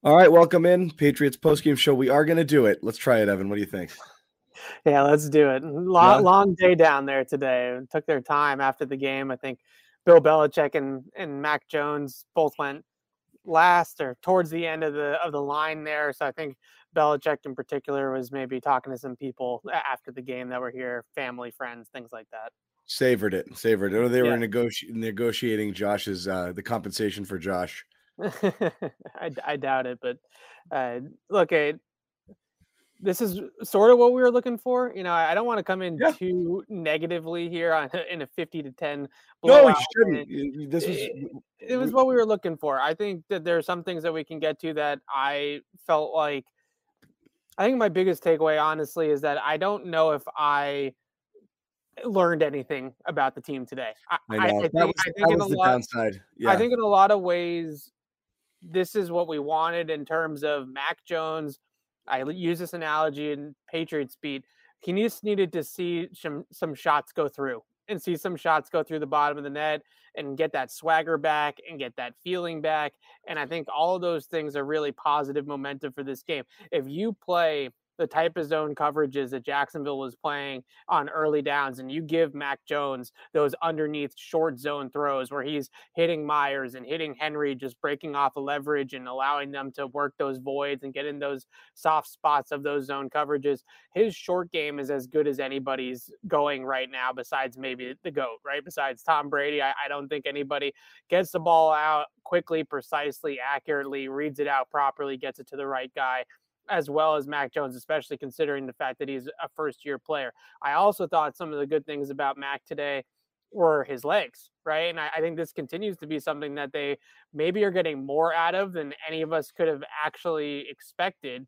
All right, welcome in Patriots postgame show. We are going to do it. Let's try it, Evan. What do you think? Yeah, let's do it. Yeah. Long day down there today. It took their time after the game. I think Bill Belichick and Mac Jones both went last or towards the end of the line there. So I think Belichick in particular was maybe talking to some people after the game that were here, family, friends, things like that. Savored it. Savored it. Or they were Yeah. negotiating Josh's the compensation for Josh. I doubt it, but look, this is sort of what we were looking for. I don't want to come in Yeah. too negatively here in a 50-10 No, you blowout. shouldn't. This was It was what we were looking for. I think that there are some things that we can get to that I felt like. I think my biggest takeaway, honestly, is that I don't know if I learned anything about the team today. I, I I, know. I think I That think in a was the lot downside. I Yeah. think in a lot of ways this is what we wanted in terms of Mac Jones. I use this analogy in Patriots beat. He just needed to see some shots go through and see some shots go through the bottom of the net and get that swagger back and get that feeling back. And I think all of those things are really positive momentum for this game. If you play the type of zone coverages that Jacksonville was playing on early downs, and you give Mac Jones those underneath short zone throws where he's hitting Myers and hitting Henry, just breaking off a leverage and allowing them to work those voids and get in those soft spots of those zone coverages. His short game is as good as anybody's going right now, besides maybe the GOAT, right? Besides Tom Brady, I don't think anybody gets the ball out quickly, precisely, accurately, reads it out properly, gets it to the right guy as well as Mac Jones, especially considering the fact that he's a first year player. I also thought some of the good things about Mac today were his legs, right? And I think this continues to be something that they maybe are getting more out of than any of us could have actually expected.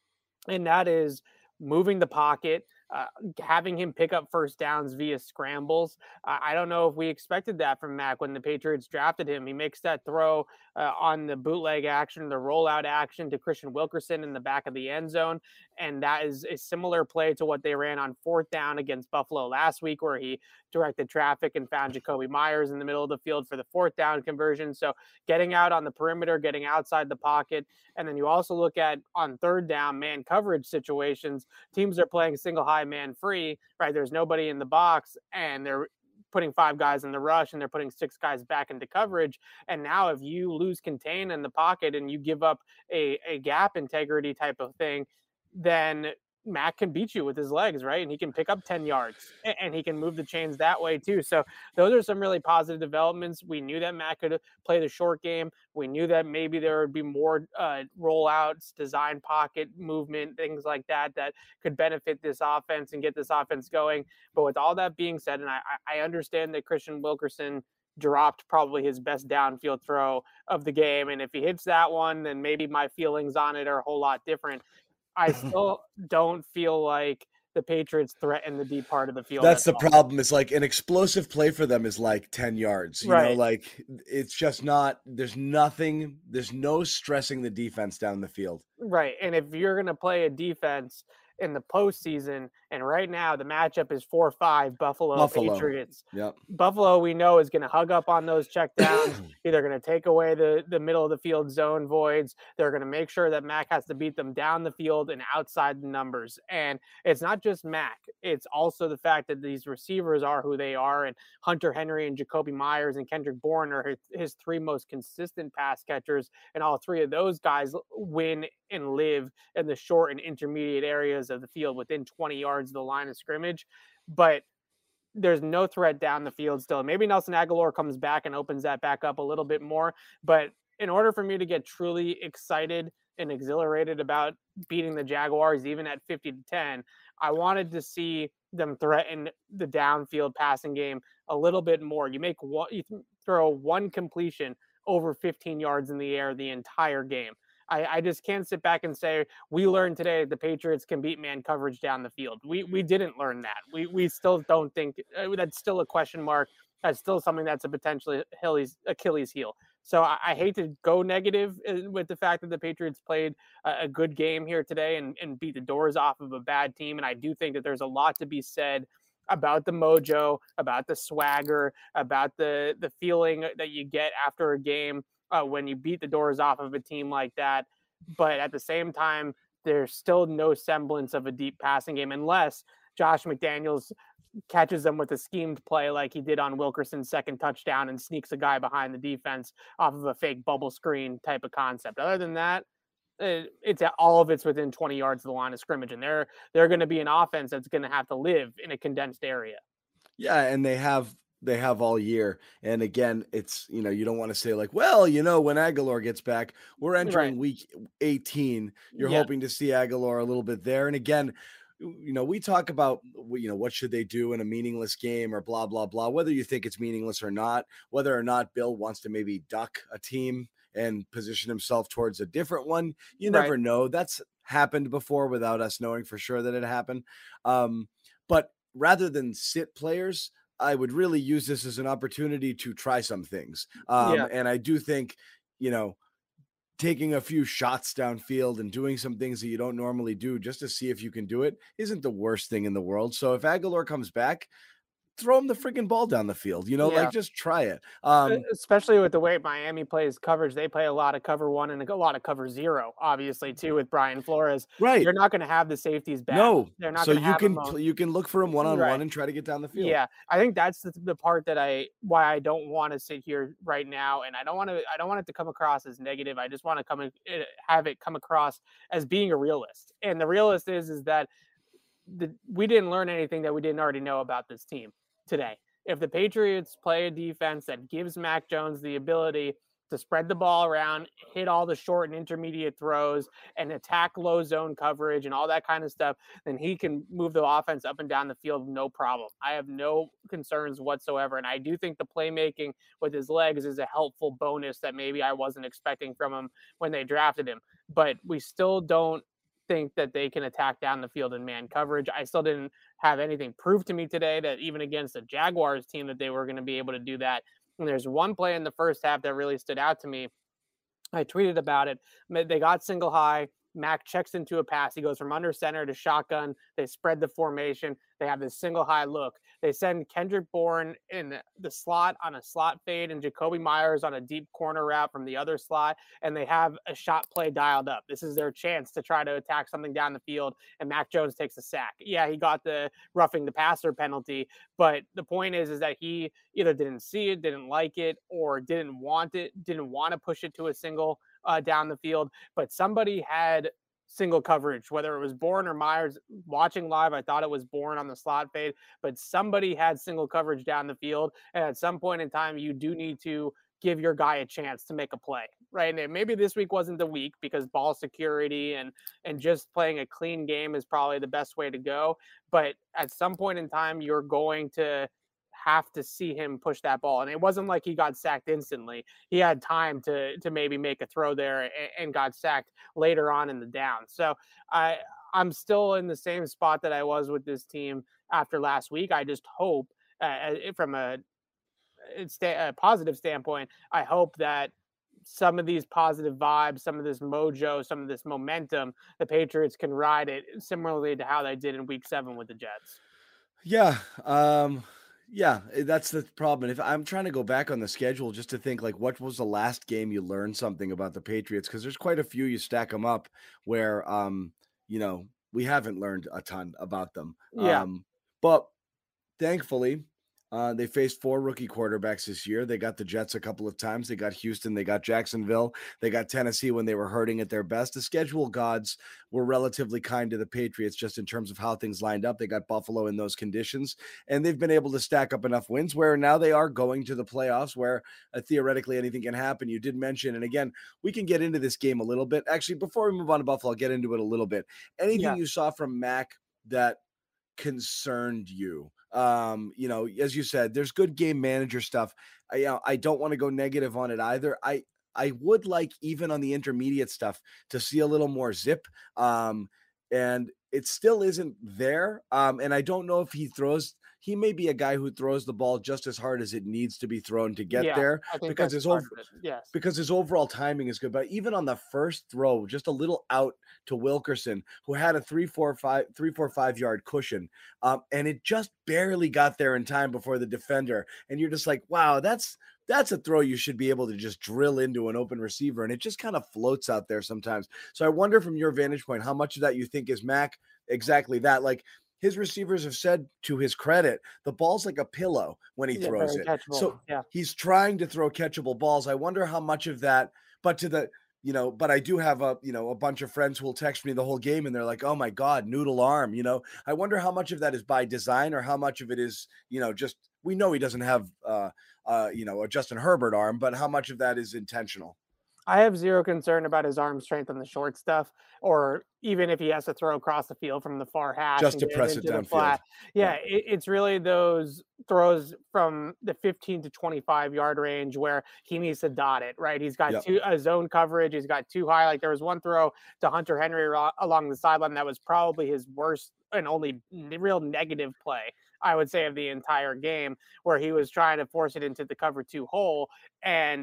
And that is moving the pocket, uh, having him pick up first downs via scrambles. I don't know if we expected that from Mac when the Patriots drafted him. He makes that throw on the bootleg action, the rollout action to Christian Wilkerson in the back of the end zone. And that is a similar play to what they ran on fourth down against Buffalo last week, where he directed traffic and found Jacoby Myers in the middle of the field for the fourth down conversion. So getting out on the perimeter, getting outside the pocket. And then you also look at on third down man coverage situations, teams are playing single high man free, right? There's nobody in the box and they're putting five guys in the rush and they're putting six guys back into coverage. And now if you lose contain in the pocket and you give up a gap integrity type of thing, then Mac can beat you with his legs, right? And he can pick up 10 yards and he can move the chains that way too. So those are some really positive developments. We knew that Mac could play the short game. We knew that maybe there would be more rollouts, design pocket movement, things like that that could benefit this offense and get this offense going. But with all that being said, and I understand that Christian Wilkerson dropped probably his best downfield throw of the game. And if he hits that one, then maybe my feelings on it are a whole lot different. I still don't feel like the Patriots threaten the deep part of the field at That's the all. problem. Is like an explosive play for them is like 10 yards. Right. Like it's just not there's no stressing the defense down the field. Right. And if you're going to play a defense in the postseason, and right now the matchup is 4-5 Buffalo Buffalo. Patriots. Yep. Buffalo, we know, is going to hug up on those checkdowns. Either going to take away the middle of the field zone voids. They're going to make sure that Mac has to beat them down the field and outside the numbers. And it's not just Mac. It's also the fact that these receivers are who they are. And Hunter Henry and Jacoby Myers and Kendrick Bourne are his three most consistent pass catchers. And all three of those guys win and live in the short and intermediate areas of the field within 20 yards of the line of scrimmage. But there's no threat down the field still. Maybe Nelson Aguilar comes back and opens that back up a little bit more. But in order for me to get truly excited and exhilarated about beating the Jaguars, even at 50-10, I wanted to see them threaten the downfield passing game a little bit more. You throw one completion over 15 yards in the air the entire game. I just can't sit back and say we learned today the Patriots can beat man coverage down the field. We didn't learn that. We still don't think that's still a question mark. That's still something that's a potentially Achilles heel. So I hate to go negative with the fact that the Patriots played a good game here today and beat the doors off of a bad team. And I do think that there's a lot to be said about the mojo, about the swagger, about the feeling that you get after a game when you beat the doors off of a team like that. but at the same time, there's still no semblance of a deep passing game unless Josh McDaniels catches them with a schemed play like he did on Wilkerson's second touchdown and sneaks a guy behind the defense off of a fake bubble screen type of concept. Other than that, it's all of it's within 20 yards of the line of scrimmage, and they're going to be an offense that's going to have to live in a condensed area. Yeah, and they have all year. And again, it's you don't want to say like, well, when Aguilar gets back, we're Right. entering week 18. You're Yeah. hoping to see Aguilar a little bit there. And again, we talk about what should they do in a meaningless game or blah blah blah, whether you think it's meaningless or not, whether or not Bill wants to maybe duck a team and position himself towards a different one. You Right. never know. That's happened before without us knowing for sure that it happened. But rather than sit players, I would really use this as an opportunity to try some things. Yeah. And I do think, you know, taking a few shots downfield and doing some things that you don't normally do just to see if you can do it isn't the worst thing in the world. So if Aguilar comes back, throw him the freaking ball down the field, like Yeah. just try it. Especially with the way Miami plays coverage, they play a lot of cover one and a lot of cover zero, obviously, too, with Brian Flores. Right. You're not going to have the safeties back. No. They're not So going to you have them. can look for him one on one Right. and try to get down the field. Yeah, I think that's the part that why I don't want to sit here right now, and I don't want it to come across as negative. I just want to have it come across as being a realist. And the realist is that we didn't learn anything that we didn't already know about this team today. If the Patriots play a defense that gives Mac Jones the ability to spread the ball around, hit all the short and intermediate throws, and attack low zone coverage and all that kind of stuff, then he can move the offense up and down the field no problem. I have no concerns whatsoever. And I do think the playmaking with his legs is a helpful bonus that maybe I wasn't expecting from him when they drafted him. But we still don't think that they can attack down the field in man coverage. I still didn't have anything proved to me today that even against the Jaguars team that they were going to be able to do that. And there's one play in the first half that really stood out to me. I tweeted about it. They got single high. Mac checks into a pass. He goes from under center to shotgun. They spread the formation. They have this single high look. They send Kendrick Bourne in the slot on a slot fade and Jacoby Myers on a deep corner route from the other slot. And they have a shot play dialed up. This is their chance to try to attack something down the field. And Mac Jones takes a sack. Yeah, he got the roughing the passer penalty. But the point is that he either didn't see it, didn't like it, or didn't want to push it to a single down the field, but somebody had single coverage, whether it was Bourne or Myers. Watching live, I thought it was Bourne on the slot fade, but somebody had single coverage down the field. And at some point in time, you do need to give your guy a chance to make a play, right? And maybe this week wasn't the week because ball security and just playing a clean game is probably the best way to go. But at some point in time, you're going to have to see him push that ball. And it wasn't like he got sacked instantly. He had time to maybe make a throw there and got sacked later on in the down. So I'm still in the same spot that I was with this team after last week. I just hope from a positive standpoint, I hope that some of these positive vibes, some of this mojo, some of this momentum, the Patriots can ride it similarly to how they did in week 7 with the Jets. Yeah. Yeah, that's the problem. If I'm trying to go back on the schedule just to think like what was the last game you learned something about the Patriots, because there's quite a few you stack them up where we haven't learned a ton about them. Yeah. But thankfully, they faced 4 rookie quarterbacks this year. They got the Jets a couple of times. They got Houston. They got Jacksonville. They got Tennessee when they were hurting at their best. The schedule gods were relatively kind to the Patriots just in terms of how things lined up. They got Buffalo in those conditions, and they've been able to stack up enough wins where now they are going to the playoffs where theoretically anything can happen. You did mention, and again, we can get into this game a little bit. Actually, before we move on to Buffalo, I'll get into it a little bit. Anything you saw from Mac that concerned you? As you said, there's good game manager stuff. I don't want to go negative on it either. I would like, even on the intermediate stuff, to see a little more zip. And it still isn't there. And I don't know if he throws, he may be a guy who throws the ball just as hard as it needs to be thrown to get Yeah, there I think because that's his part over of it. Yes. because his overall timing is good. But even on the first throw, just a little out to Wilkerson, who had a 3, 4, 5 yard cushion, and it just barely got there in time before the defender. And you're just like, wow, that's a throw you should be able to just drill into an open receiver, and it just kind of floats out there sometimes. So I wonder, from your vantage point, how much of that you think is Mac exactly that. Like, his receivers have said, to his credit, the ball's like a pillow when he Yeah, throws very it. catchable. So Yeah. he's trying to throw catchable balls. I wonder how much of that, but to the, but I do have a bunch of friends who will text me the whole game and they're like, oh my God, noodle arm. I wonder how much of that is by design or how much of it is, just, we know he doesn't have, a Justin Herbert arm, but how much of that is intentional? I have zero concern about his arm strength on the short stuff, or even if he has to throw across the field from the far hash Just and to get it press it into the downfield. flat. Yeah, Yeah. it's really those throws from the 15 to 25-yard range where he needs to dot it, right? He's got Yep. zone coverage, he's got too high. Like there was one throw to Hunter Henry along the sideline that was probably his worst and only real negative play, I would say, of the entire game, where he was trying to force it into the cover two hole, and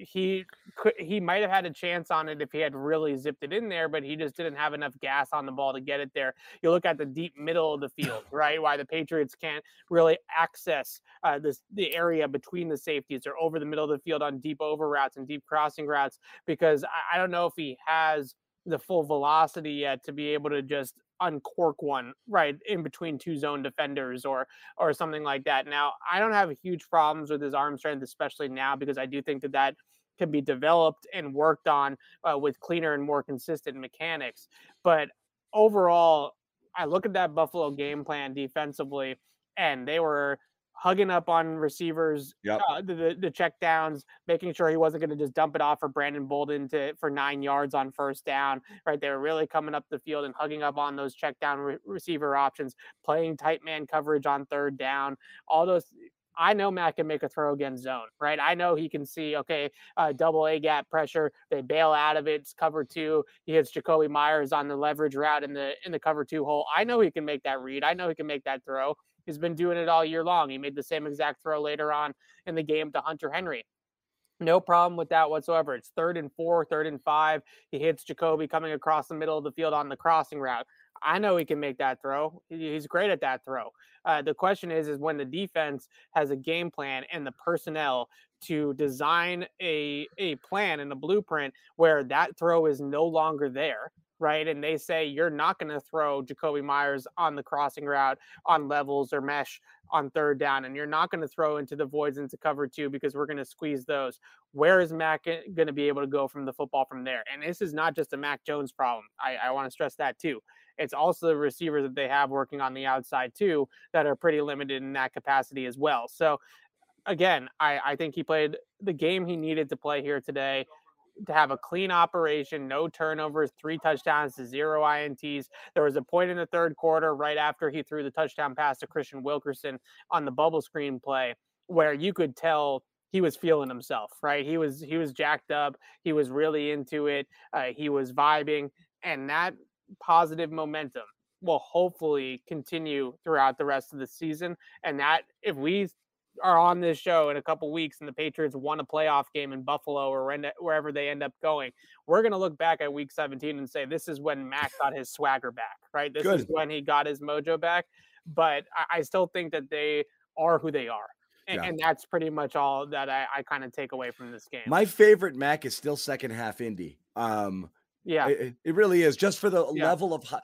he might have had a chance on it if he had really zipped it in there, but he just didn't have enough gas on the ball to get it there. You look at the deep middle of the field, right? Why the Patriots can't really access the area between the safeties or over the middle of the field on deep over routes and deep crossing routes, because I don't know if he has the full velocity yet to be able to just uncork one right in between two zone defenders or something like that. Now, I don't have huge problems with his arm strength, especially now, because I do think that can be developed and worked on with cleaner and more consistent mechanics. But overall, I look at that Buffalo game plan defensively, and they were hugging up on receivers, Yep. the check downs, making sure he wasn't going to just dump it off for Brandon Bolden for 9 yards on first down. Right, they were really coming up the field and hugging up on those check down receiver options, playing tight man coverage on third down. All those. I know Matt can make a throw against zone, right? I know he can see, okay, double A gap pressure. They bail out of it. It's cover two. He hits Jacoby Myers on the leverage route in the cover two hole. I know he can make that read. I know he can make that throw. He's been doing it all year long. He made the same exact throw later on in the game to Hunter Henry. No problem with that whatsoever. It's 3rd and 4, 3rd and 5. He hits Jacoby coming across the middle of the field on the crossing route. I know he can make that throw. He's great at that throw. The question is when the defense has a game plan and the personnel to design a plan and a blueprint where that throw is no longer there, right? And they say you're not going to throw Jacoby Myers on the crossing route on levels or mesh on third down, and you're not going to throw into the voids into cover two because we're going to squeeze those. Where is Mac going to be able to go from the football from there? And this is not just a Mac Jones problem. I want to stress that too. It's also the receivers that they have working on the outside too that are pretty limited in that capacity as well. So again, I think he played the game he needed to play here today, to have a clean operation, no turnovers, 3 touchdowns to 0 INTs. There was a point in the third quarter right after he threw the touchdown pass to Christian Wilkerson on the bubble screen play where you could tell he was feeling himself, right? He was jacked up. He was really into it. He was vibing, and that positive momentum will hopefully continue throughout the rest of the season. And that if we are on this show in a couple weeks and the Patriots won a playoff game in Buffalo or wherever they end up going, we're going to look back at week 17 and say, this is when Mac got his swagger back, right? This is Good. when he got his mojo back. But I still think that they are who they are. Yeah. And that's pretty much all that I kind of take away from this game. My favorite Mac is still second half Indy. Yeah. It really is, just for the Yeah.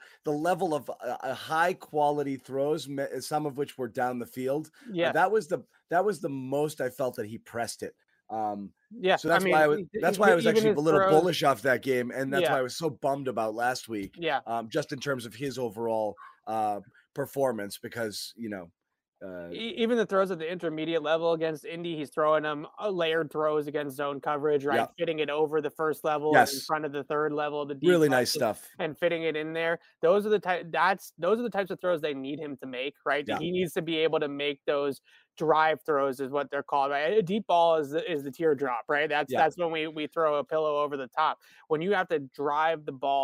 level of high quality throws, some of which were down the field. Yeah. That was the most I felt that he pressed it. Yeah. So that's why I was even actually a his little throws. bullish off that game, and that's Yeah. why I was so bummed about last week. Yeah. Just in terms of his overall performance, because Even the throws at the intermediate level against Indy, he's throwing them layered throws against zone coverage, right? Yeah. Fitting it over the first level and in Yes. front of the third level, the deep Really left, nice stuff. and fitting it in there. Those are the types of throws they need him to make, right? Yeah. He needs to be able to make those drive throws, is what they're called, right? A deep ball is the teardrop, right? Yeah. That's when we throw a pillow over the top. When you have to drive the ball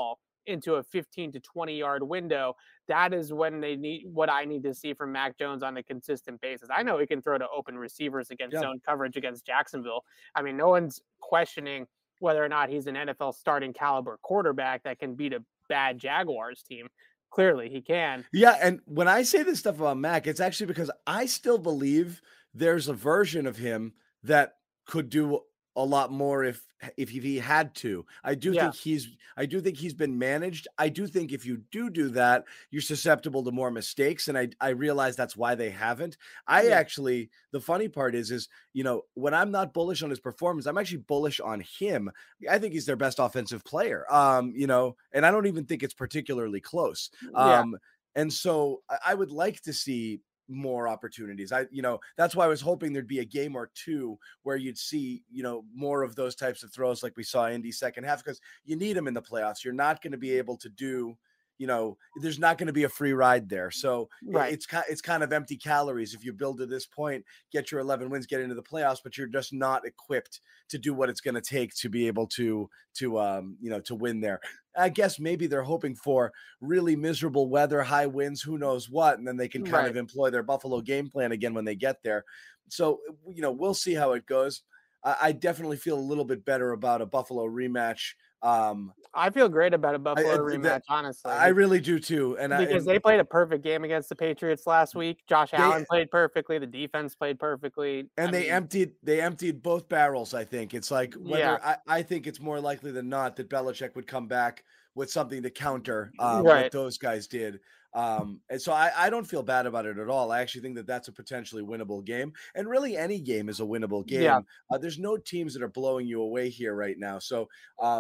into a 15 to 20-yard window, that is when they need what I need to see from Mac Jones on a consistent basis. I know he can throw to open receivers against Yeah. zone coverage against Jacksonville. I mean, no one's questioning whether or not he's an NFL starting caliber quarterback that can beat a bad Jaguars team. Clearly, he can. Yeah, and when I say this stuff about Mac, it's actually because I still believe there's a version of him that could do a lot more if he had to. Yeah, I do think he's been managed. I do think if you do that, you're susceptible to more mistakes, and I realize that's why they haven't. I yeah, actually the funny part is when I'm not bullish on his performance, I'm actually bullish on him. I think he's their best offensive player. And I don't even think it's particularly close. yeah. And so I would like to see more opportunities. That's why I was hoping there'd be a game or two where you'd see, more of those types of throws like we saw in the second half, because you need them in the playoffs. You're not going to be able to do, there's not going to be a free ride there. So Right. it's kind of empty calories if you build to this point, get your 11 wins, get into the playoffs, but you're just not equipped to do what it's going to take to be able to win there. I guess maybe they're hoping for really miserable weather, high winds, who knows what, and then they can kind Right. of employ their Buffalo game plan again when they get there. So, we'll see how it goes. I definitely feel a little bit better about a Buffalo rematch. I feel great about a Buffalo That rematch, honestly, I really do too, because they played a perfect game against the Patriots last week. Josh they Allen played perfectly. The defense played perfectly. I and they mean, emptied both barrels. I think it's like yeah, I think it's more likely than not that Belichick would come back with something to counter what right. those guys did. And so I don't feel bad about it at all. I actually think that that's a potentially winnable game, and really any game is a winnable Yeah. game. There's no teams that are blowing you away here right now. So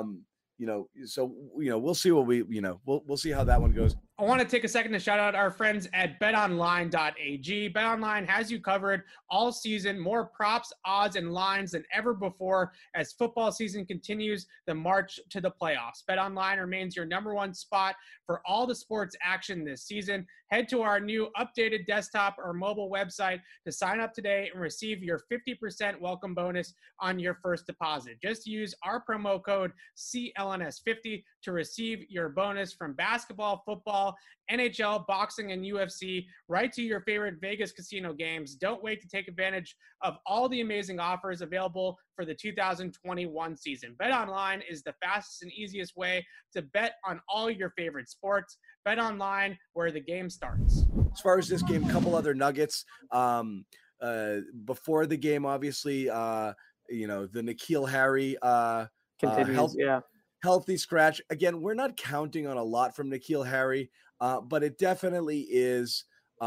we'll see what we'll see how that one goes. I want to take a second to shout out our friends at betonline.ag. BetOnline has you covered all season, more props, odds, and lines than ever before as football season continues the march to the playoffs. BetOnline remains your number one spot for all the sports action this season. Head to our new updated desktop or mobile website to sign up today and receive your 50% welcome bonus on your first deposit. Just use our promo code CLNS50 to receive your bonus from basketball, football, NHL, boxing, and UFC right to your favorite Vegas casino games. Don't wait to take advantage of all the amazing offers available for the 2021 season. BetOnline is the fastest and easiest way to bet on all your favorite sports. BetOnline, where the game starts. As far as this game, a couple other nuggets. Before the game, obviously, the N'Keal Harry Continues. Yeah. healthy scratch. Again, we're not counting on a lot from N'Keal Harry, but it definitely is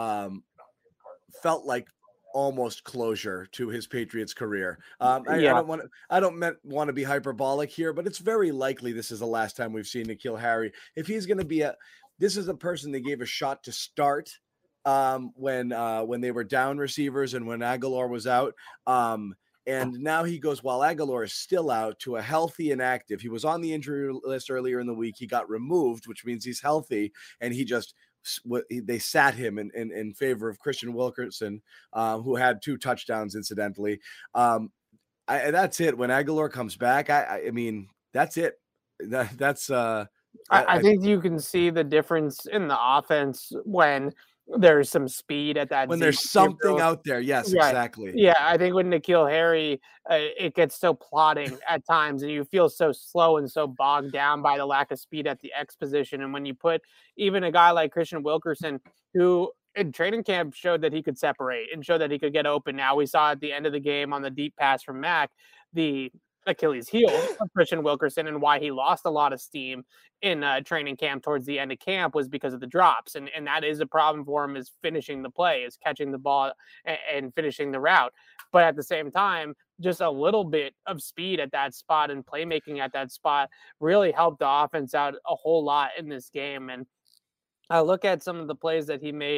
felt like almost closure to his Patriots career. I Yeah. don't want to be hyperbolic here, but it's very likely this is the last time we've seen N'Keal Harry. If he's going to be this is a person they gave a shot to start when they were down receivers and when Aguilar was out. And now he goes, while Aguilar is still out, to a healthy and active. He was on the injury list earlier in the week. He got removed, which means he's healthy, and they sat him in favor of Christian Wilkerson, who had 2 touchdowns, incidentally. That's it. When Aguilar comes back, I mean, that's it. I think you can see the difference in the offense when there's some speed at that. when Zeke there's something field. out there. Yes, Right. exactly. Yeah, I think with N'Keal Harry, it gets so plodding at times, and you feel so slow and so bogged down by the lack of speed at the X position. And when you put even a guy like Christian Wilkerson, who in training camp showed that he could separate and show that he could get open. Now we saw at the end of the game on the deep pass from Mac, the Achilles heel of Christian Wilkerson, and why he lost a lot of steam in training camp towards the end of camp was because of the drops. And that is a problem for him, is finishing the play, is catching the ball and finishing the route. But at the same time, just a little bit of speed at that spot and playmaking at that spot really helped the offense out a whole lot in this game. And I look at some of the plays that he made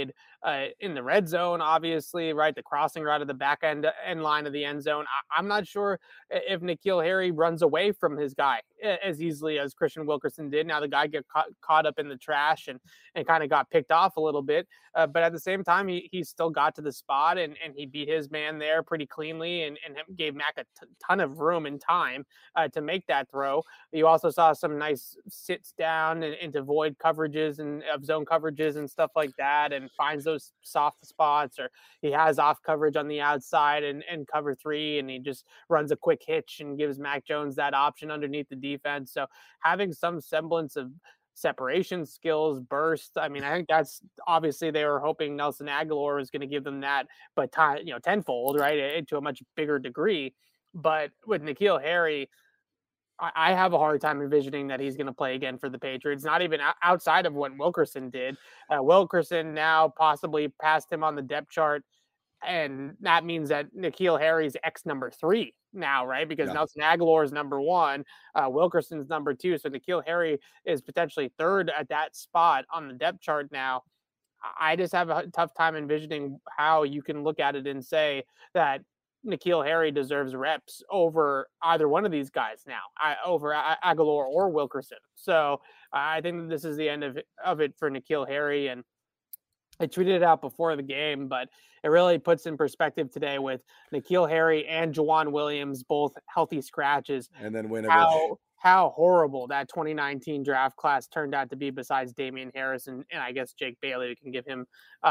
in the red zone, obviously, right? The crossing route of the back end line of the end zone. I'm not sure if N'Keal Harry runs away from his guy as easily as Christian Wilkerson did. Now the guy get caught up in the trash and kind of got picked off a little bit. But at the same time, he still got to the spot and he beat his man there pretty cleanly and gave Mac a ton of room and time to make that throw. You also saw some nice sits down and into void coverages and of zone coverages and stuff like that, and finds those soft spots, or he has off coverage on the outside and cover 3, and he just runs a quick hitch and gives Mac Jones that option underneath the defense. So having some semblance of separation skills, burst. I mean, I think that's obviously they were hoping Nelson Aguilar was going to give them that, but tenfold, right, to a much bigger degree. But with N'Keal Harry, I have a hard time envisioning that he's going to play again for the Patriots, not even outside of what Wilkerson did. Wilkerson now possibly passed him on the depth chart, and that means that N'Keal Harry's X number 3 now, right? Because Nelson Aguilar is number 1, Wilkerson's number 2, so N'Keal Harry is potentially 3rd at that spot on the depth chart now. I just have a tough time envisioning how you can look at it and say that N'Keal Harry deserves reps over either one of these guys now, over Aguilar or Wilkerson. So I think that this is the end of it for N'Keal Harry. And I tweeted it out before the game, but it really puts in perspective today with N'Keal Harry and Jawan Williams, both healthy scratches. And then Winovich. How horrible that 2019 draft class turned out to be, besides Damian Harris and I guess Jake Bailey. We can give him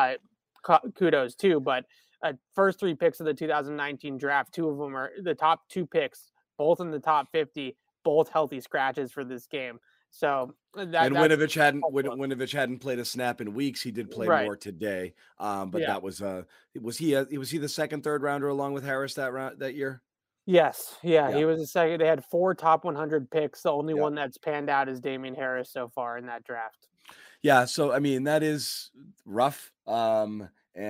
kudos too. But first 3 picks of the 2019 draft, 2 of them are the top 2 picks, both in the top 50, both healthy scratches for this game. So Winovich hadn't played a snap in weeks. He did play more today, but that was he the second, third rounder along with Harris that year? Yes, yeah, he was the second. They had 4 top 100 picks. The only one that's panned out is Damian Harris so far in that draft. Yeah, so I mean that is rough, and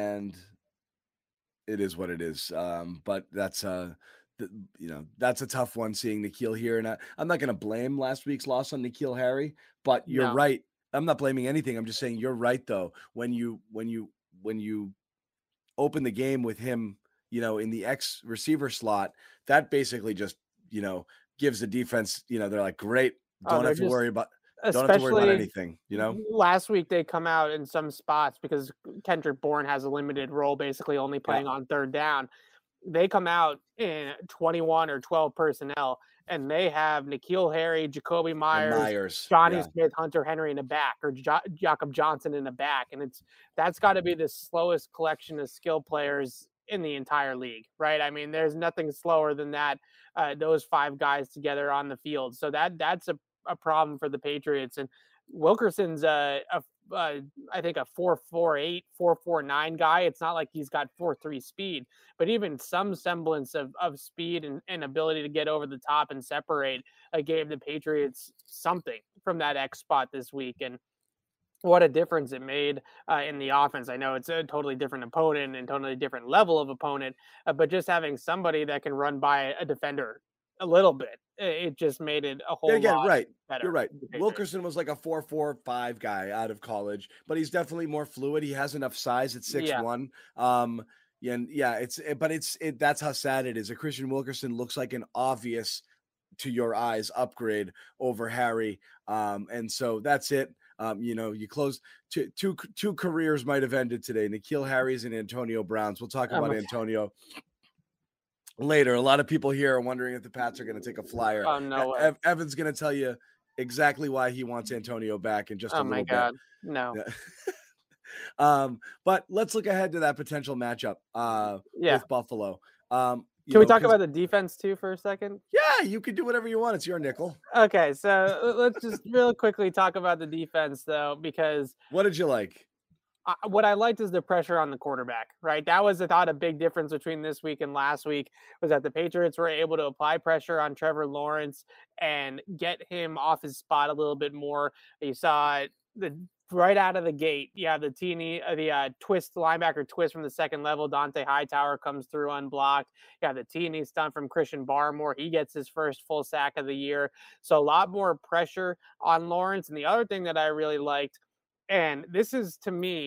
it is what it is. But that's that's a tough one, seeing N'Keal here. And I'm not going to blame last week's loss on N'Keal Harry, but you're right. I'm not blaming anything. I'm just saying you're right, though. When you open the game with him, in the X receiver slot, that basically just, gives the defense, they're like, great. Don't have to worry about anything, Last week they come out in some spots because Kendrick Bourne has a limited role, basically only playing on third down. They come out in 21 or 12 personnel, and they have N'Keal Harry, Jacoby Myers, Johnny Smith, Hunter Henry in the back, or Jakob Johnson in the back. And that's got to be the slowest collection of skill players in the entire league, right? I mean, there's nothing slower than that, those 5 guys together on the field. So that's a problem for the Patriots. And Wilkerson's I think a 4.48, 4.49 guy. It's not like he's got 4.3 speed, but even some semblance of speed and ability to get over the top and separate gave the Patriots something from that X spot this week. And what a difference it made in the offense. I know it's a totally different opponent and totally different level of opponent, but just having somebody that can run by a defender a little bit, it just made it a whole lot better. You're right. Wilkerson was like a 4.45 guy out of college, but he's definitely more fluid. He has enough size at 6'1". That's how sad it is. A Christian Wilkerson looks like an obvious, to your eyes, upgrade over Harry. And so that's it. You close two careers might have ended today. N'Keal Harry's and Antonio Brown's. We'll talk about Antonio later. A lot of people here are wondering if the Pats are going to take a flyer. Oh, no way. Evan's going to tell you exactly why he wants Antonio back in just a little bit. Oh, my God. No. But let's look ahead to that potential matchup with Buffalo. Can we talk about the defense too for a second? Yeah, you can do whatever you want. It's your nickel. Okay, so let's just real quickly talk about the defense, though, because what did you like? What I liked is the pressure on the quarterback, right? That was, I thought, a big difference between this week and last week, was that the Patriots were able to apply pressure on Trevor Lawrence and get him off his spot a little bit more. You saw right out of the gate, the twist, linebacker twist from the second level. Dante Hightower comes through unblocked. The T&E stunt from Christian Barmore. He gets his first full sack of the year. So a lot more pressure on Lawrence. And the other thing that I really liked, and this is, to me,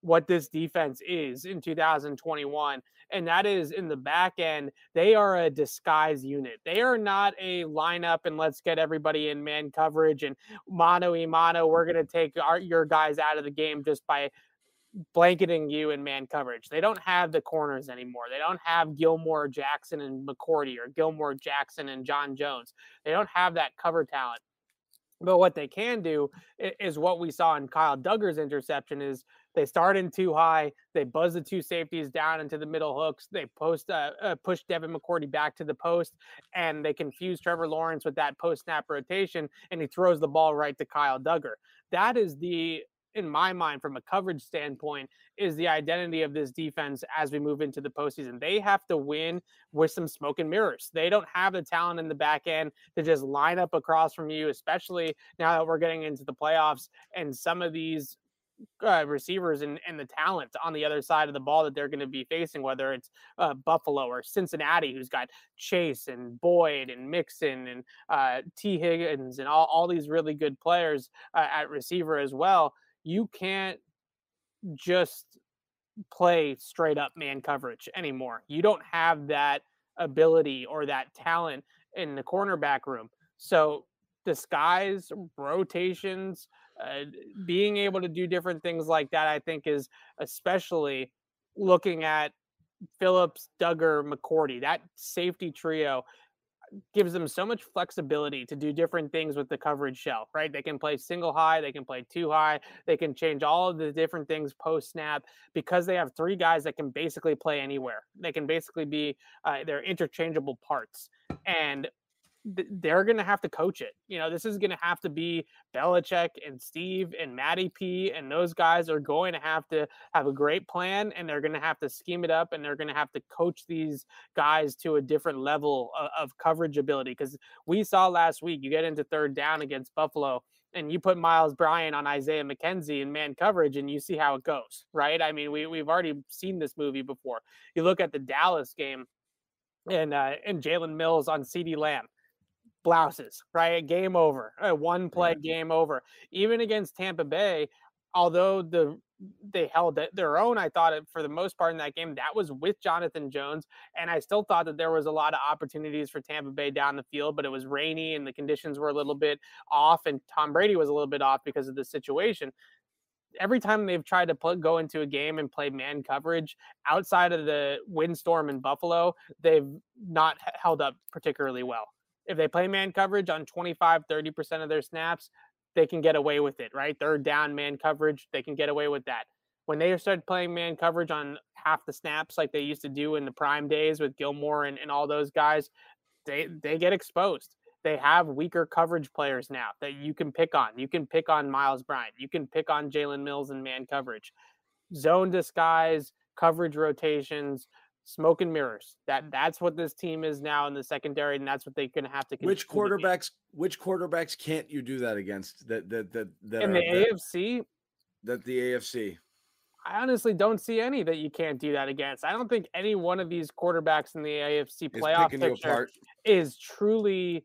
what this defense is in 2021. And that is in the back end, they are a disguise unit. They are not a lineup and let's get everybody in man coverage and mano y mano. We're going to take your guys out of the game just by blanketing you in man coverage. They don't have the corners anymore. They don't have Gilmore, Jackson, and McCourty, or Gilmore, Jackson, and John Jones. They don't have that cover talent. But what they can do is what we saw in Kyle Duggar's interception is they start in too high, they buzz the two safeties down into the middle hooks, they push Devin McCourty back to the post, and they confuse Trevor Lawrence with that post-snap rotation, and he throws the ball right to Kyle Duggar. That is in my mind, from a coverage standpoint, is the identity of this defense as we move into the postseason. They have to win with some smoke and mirrors. They don't have the talent in the back end to just line up across from you, especially now that we're getting into the playoffs and some of these receivers and the talent on the other side of the ball that they're going to be facing, whether it's Buffalo or Cincinnati, who's got Chase and Boyd and Mixon and T. Higgins and all these really good players at receiver as well. You can't just play straight up man coverage anymore. You don't have that ability or that talent in the cornerback room. So disguise, rotations, being able to do different things like that, I think is especially looking at Phillips, Duggar, McCourty, that safety trio gives them so much flexibility to do different things with the coverage shell, right? They can play single high, they can play two high, they can change all of the different things post snap because they have three guys that can basically play anywhere. They can basically be they're interchangeable parts, and they're going to have to coach it. You know, this is going to have to be Belichick and Steve and Matty P, and those guys are going to have a great plan, and they're going to have to scheme it up, and they're going to have to coach these guys to a different level of coverage ability. Because we saw last week, you get into third down against Buffalo, and you put Miles Bryant on Isaiah McKenzie in man coverage, and you see how it goes, right? I mean, we've already seen this movie before. You look at the Dallas game, and Jalen Mills on CeeDee Lamb. Blouses, right? Game over. One play, right. Game over. Even against Tampa Bay, although they held their own, I thought for the most part in that game, that was with Jonathan Jones. And I still thought that there was a lot of opportunities for Tampa Bay down the field, but it was rainy and the conditions were a little bit off, and Tom Brady was a little bit off because of the situation. Every time they've tried to go into a game and play man coverage outside of the windstorm in Buffalo, they've not held up particularly well. If they play man coverage on 25-30% of their snaps, they can get away with it, right? Third down man coverage, they can get away with that. When they started playing man coverage on half the snaps like they used to do in the prime days with Gilmore and all those guys, they get exposed. They have weaker coverage players now that you can pick on. You can pick on Miles Bryant. You can pick on Jalen Mills in man coverage. Zone disguise, coverage rotations, smoke and mirrors. That's what this team is now in the secondary, and that's what they're going to have to. Which quarterbacks can't you do that against? That in the AFC. That the AFC. I honestly don't see any that you can't do that against. I don't think any one of these quarterbacks in the AFC playoff picture is truly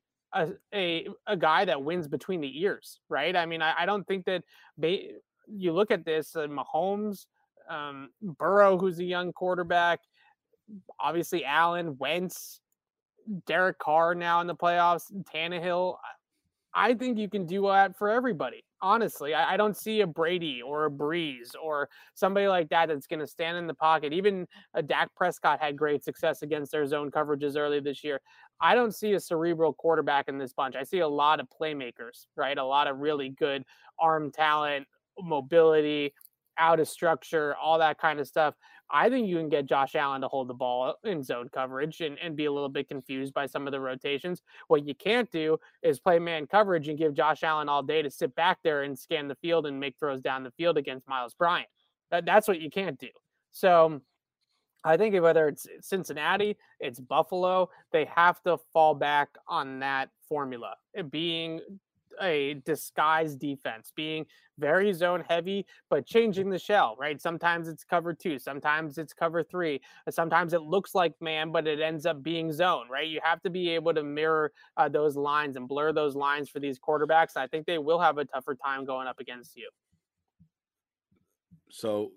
a guy that wins between the ears, right? I mean, I don't think that you look at this, Mahomes, Burrow, who's a young quarterback, obviously Allen, Wentz, Derek Carr now in the playoffs, Tannehill. I think you can do that for everybody. Honestly, I don't see a Brady or a Breeze or somebody like that that's going to stand in the pocket. Even Dak Prescott had great success against their zone coverages early this year. I don't see a cerebral quarterback in this bunch. I see a lot of playmakers, right? A lot of really good arm talent, mobility, out of structure, all that kind of stuff. I think you can get Josh Allen to hold the ball in zone coverage and be a little bit confused by some of the rotations. What you can't do is play man coverage and give Josh Allen all day to sit back there and scan the field and make throws down the field against Miles Bryant. That's what you can't do. So I think whether it's Cincinnati, it's Buffalo, they have to fall back on that formula, being a disguised defense, being very zone heavy, but changing the shell, right? Sometimes it's cover 2, sometimes it's cover 3, sometimes it looks like man, but it ends up being zone, right? You have to be able to mirror those lines and blur those lines for these quarterbacks. I think they will have a tougher time going up against you. So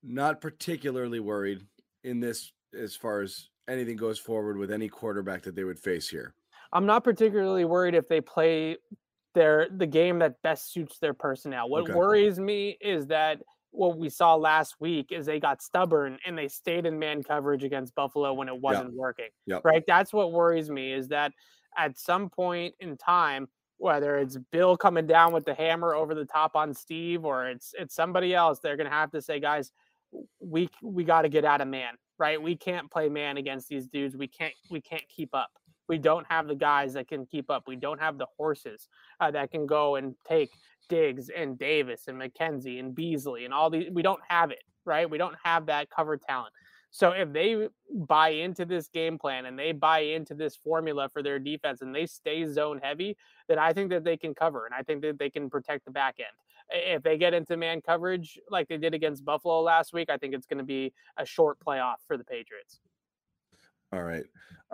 Not particularly worried in this as far as anything goes forward with any quarterback that they would face here. I'm not particularly worried if they play the game that best suits their personnel. What Okay. worries me is that what we saw last week is they got stubborn and they stayed in man coverage against Buffalo when it wasn't working. Yep. Right? That's what worries me is that at some point in time, whether it's Bill coming down with the hammer over the top on Steve or it's somebody else, they're going to have to say, guys, we got to get out of man, right? We can't play man against these dudes. We can't keep up. We don't have the guys that can keep up. We don't have the horses that can go and take Diggs and Davis and McKenzie and Beasley and all these. We don't have it, right? We don't have that cover talent. So if they buy into this game plan and they buy into this formula for their defense and they stay zone heavy, then I think that they can cover and I think that they can protect the back end. If they get into man coverage like they did against Buffalo last week, I think it's going to be a short playoff for the Patriots. All right.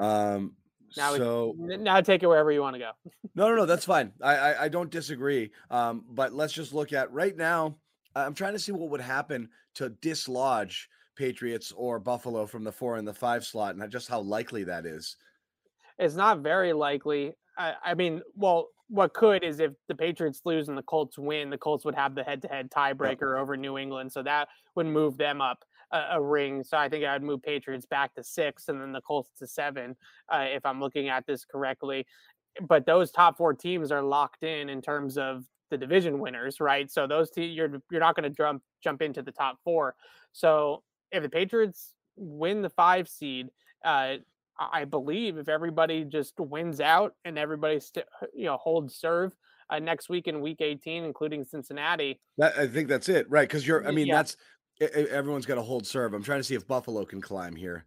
Now take it wherever you want to go. No, that's fine. I don't disagree. But let's just look at right now. I'm trying to see what would happen to dislodge Patriots or Buffalo from the 4 and the 5 slot, and just how likely that is. It's not very likely. I mean, well, what could is if the Patriots lose and the Colts win, the Colts would have the head-to-head tiebreaker over New England, so that would move them up a ring. So I think I would move Patriots back to 6 and then the Colts to 7, if I'm looking at this correctly. But those top 4 teams are locked in terms of the division winners, right? So those you're not going to jump into the top 4. So if the Patriots win the 5 seed, I believe if everybody just wins out and everybody holds serve next week in Week 18, including Cincinnati. I think that's it, right? Because that's everyone's got to hold serve. I'm trying to see if Buffalo can climb here.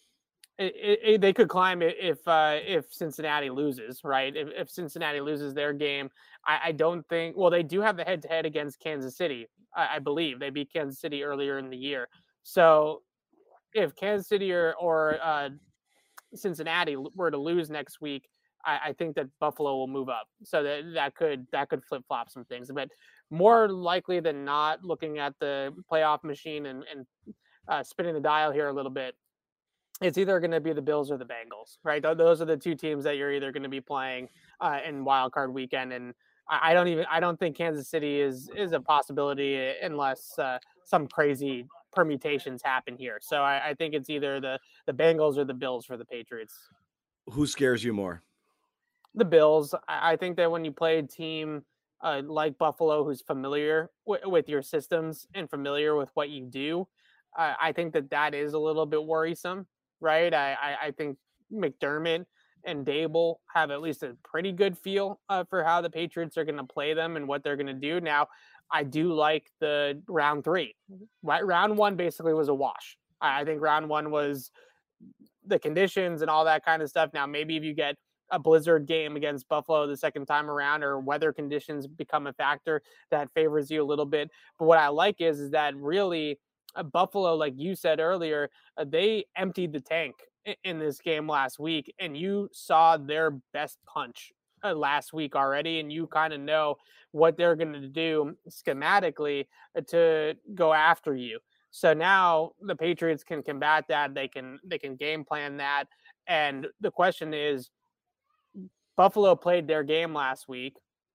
They could climb it if Cincinnati loses, right? If Cincinnati loses their game, I don't think. Well, they do have the head-to-head against Kansas City. I believe they beat Kansas City earlier in the year. So if Kansas City or Cincinnati were to lose next week, I think that Buffalo will move up. So that could flip flop some things. But more likely than not, looking at the playoff machine and spinning the dial here a little bit, it's either going to be the Bills or the Bengals, right? Those are the 2 teams that you're either going to be playing in Wild Card Weekend. And I don't think Kansas City is a possibility unless some crazy permutations happen here. So I think it's either the Bengals or the Bills for the Patriots. Who scares you more? The Bills. I think that when you play a team like Buffalo, who's familiar with your systems and familiar with what you do, I think that is a little bit worrisome, right? I think McDermott and Dable have at least a pretty good feel for how the Patriots are going to play them and what they're going to do. Now, I do like the round 3. Round 1 basically was a wash. I think round 1 was the conditions and all that kind of stuff. Now, maybe if you get a blizzard game against Buffalo the second time around or weather conditions become a factor, that favors you a little bit. But what I like is that really Buffalo, like you said earlier, they emptied the tank in this game last week, and you saw their best punch last week already, and you kind of know what they're going to do schematically to go after you. So now the Patriots can combat that. They can game plan that. And the question is, Buffalo played their game last week.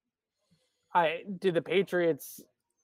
Do the Patriots?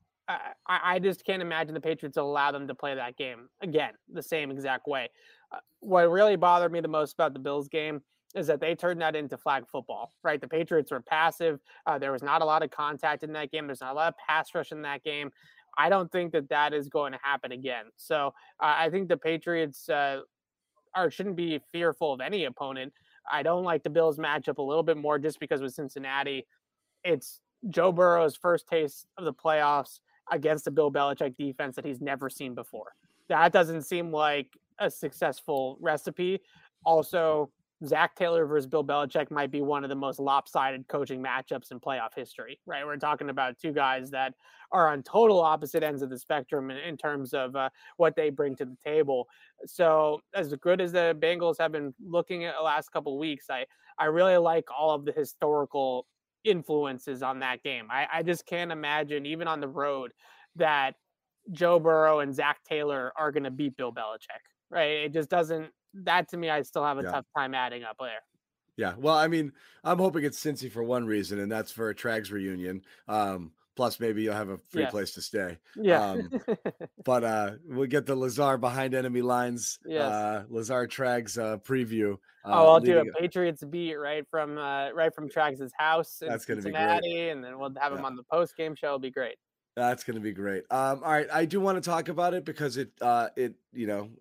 I just can't imagine the Patriots will allow them to play that game again the same exact way. What really bothered me the most about the Bills game is that they turned that into flag football, right? The Patriots were passive. There was not a lot of contact in that game. There's not a lot of pass rush in that game. I don't think that is going to happen again. So I think the Patriots shouldn't be fearful of any opponent. I don't like the Bills matchup a little bit more just because with Cincinnati, it's Joe Burrow's first taste of the playoffs against a Bill Belichick defense that he's never seen before. That doesn't seem like a successful recipe. Also, Zach Taylor versus Bill Belichick might be one of the most lopsided coaching matchups in playoff history, right? We're talking about 2 guys that are on total opposite ends of the spectrum in terms of what they bring to the table. So as good as the Bengals have been looking at the last couple of weeks, I really like all of the historical influences on that game. I just can't imagine, even on the road, that Joe Burrow and Zach Taylor are going to beat Bill Belichick, right? It just doesn't. That to me, I still have a Yeah. tough time adding up there. Yeah. Well, I mean, I'm hoping it's Cincy for one reason, and that's for a Trags reunion. Plus, maybe you'll have a free Yes. place to stay. Yeah. But we'll get the Lazar behind enemy lines, Yes. Lazar Trags preview. I'll do a leading- Patriots beat right from Trags' house in That's gonna be great. Cincinnati, and then we'll have him Yeah. on the post game show. It'll be great. That's going to be great. All right, I do want to talk about it because it you know,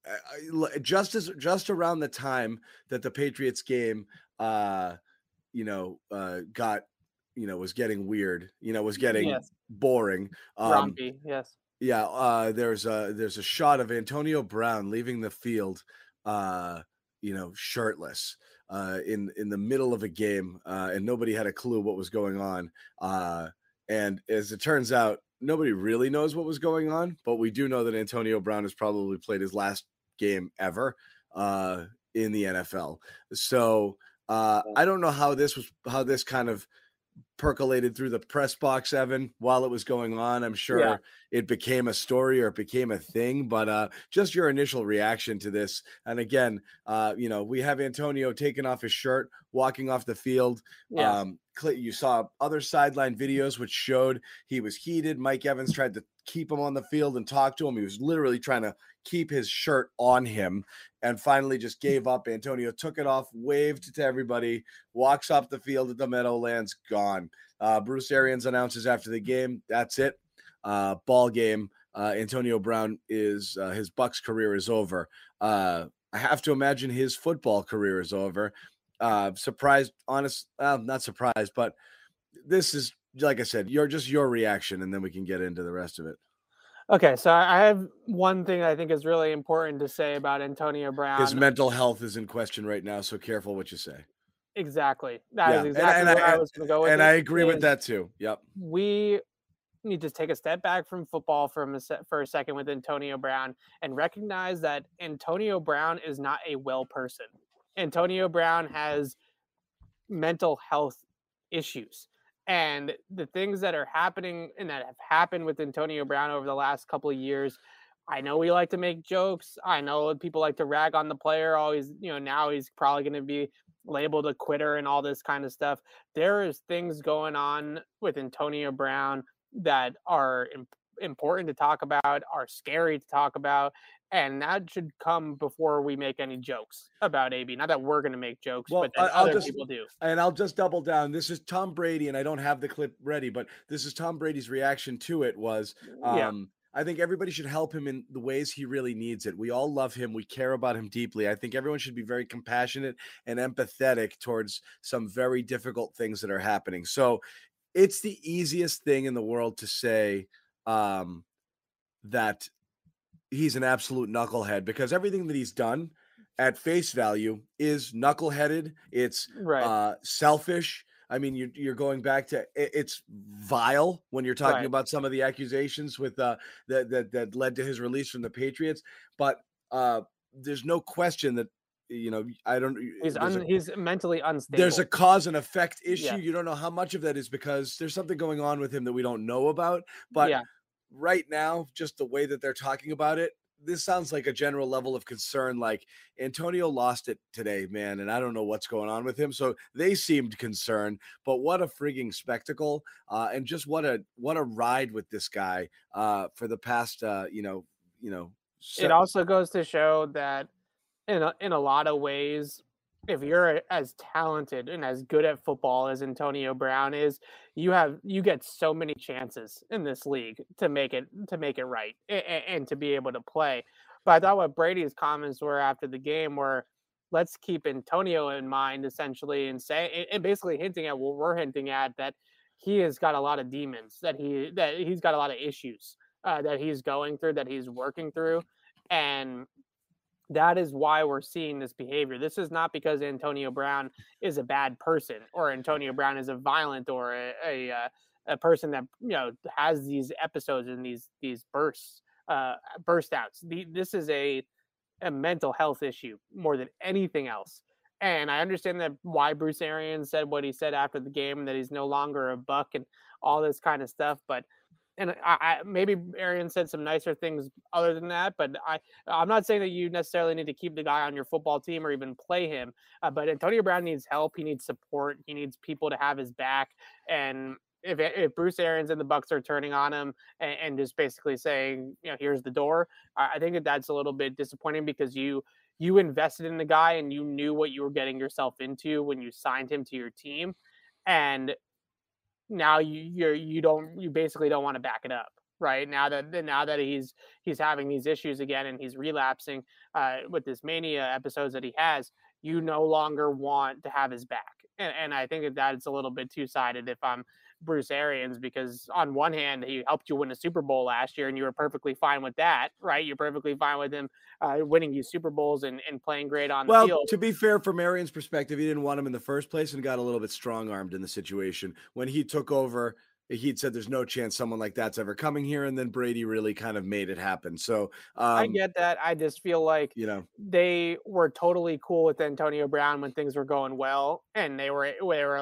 just around the time that the Patriots game got was getting weird, was getting Yes. boring. Rompy, yes. Yeah, there's a shot of Antonio Brown leaving the field, shirtless, in the middle of a game, and nobody had a clue what was going on. And as it turns out, nobody really knows what was going on, but we do know that Antonio Brown has probably played his last game ever in the NFL. So I don't know how this kind of percolated through the press box, Evan, while it was going on. I'm sure it became a story or it became a thing, but just your initial reaction to this. And again, we have Antonio taking off his shirt, walking off the field. Yeah. You saw other sideline videos which showed he was heated. Mike Evans tried to keep him on the field and talk to him. He was literally trying to keep his shirt on him and finally just gave up. Antonio took it off, waved to everybody, walks off the field at the Meadowlands, gone. Bruce Arians announces after the game, that's it. Ball game. Antonio Brown his Bucs career is over. I have to imagine his football career is over. Surprised, not surprised, but this is, like I said, your reaction, and then we can get into the rest of it. Okay, so I have one thing I think is really important to say about Antonio Brown. His mental health is in question right now, so careful what you say. Exactly. That is exactly where I was going to go with. And I agree with that too. Yep. We need to take a step back from football for a second with Antonio Brown and recognize that Antonio Brown is not a well person. Antonio Brown has mental health issues. And the things that are happening and that have happened with Antonio Brown over the last couple of years, I know we like to make jokes. I know people like to rag on the player. Always, now he's probably going to be labeled a quitter and all this kind of stuff. There is things going on with Antonio Brown that are important to talk about, are scary to talk about. And that should come before we make any jokes about AB. Not that we're going to make jokes, but that other people do. And I'll just double down. This is Tom Brady, and I don't have the clip ready, but this is Tom Brady's reaction to it was, I think everybody should help him in the ways he really needs it. We all love him. We care about him deeply. I think everyone should be very compassionate and empathetic towards some very difficult things that are happening. So it's the easiest thing in the world to say that he's an absolute knucklehead, because everything that he's done at face value is knuckleheaded. It's selfish. I mean, you're going back to it's vile when you're talking about some of the accusations with that led to his release from the Patriots. But there's no question that he's mentally unstable. There's a cause and effect issue. Yeah. You don't know how much of that is because there's something going on with him that we don't know about. But right now, just the way that they're talking about it, this sounds like a general level of concern. Like, Antonio lost it today, man, and I don't know what's going on with him. So they seemed concerned, but what a frigging spectacle, and just what a ride with this guy for the past, It also goes to show that in a lot of ways, if you're as talented and as good at football as Antonio Brown is, you get so many chances in this league to make it right and to be able to play. But I thought what Brady's comments were after the game were, let's keep Antonio in mind, essentially, and basically hinting at what we're hinting at, that he has got a lot of demons, that he's got a lot of issues that he's going through, that he's working through, and that is why we're seeing this behavior. This is not because Antonio Brown is a bad person, or Antonio Brown is a violent, or a person that has these episodes and these burst outs. This is a mental health issue more than anything else. And I understand that why Bruce Arians said what he said after the game, that he's no longer a Buck and all this kind of stuff. But and maybe Arians said some nicer things other than that, but I'm not saying that you necessarily need to keep the guy on your football team or even play him. But Antonio Brown needs help. He needs support. He needs people to have his back. And if Bruce Arians and the Bucs are turning on him and just basically saying, here's the door, I think that's a little bit disappointing because you invested in the guy and you knew what you were getting yourself into when you signed him to your team, and now you basically don't want to back it up, right? Now that he's having these issues again and he's relapsing with this mania episodes that he has, you no longer want to have his back, and I think that it's a little bit two-sided if I'm Bruce Arians, because on one hand he helped you win a Super Bowl last year and you were perfectly fine with that, right? You're perfectly fine with him winning you Super Bowls and playing great on the field. To be fair, from Arians' perspective, he didn't want him in the first place and got a little bit strong-armed in the situation. When he took over, he'd said there's no chance someone like that's ever coming here, and then Brady really kind of made it happen. So I get that. I just feel like they were totally cool with Antonio Brown when things were going well, and they were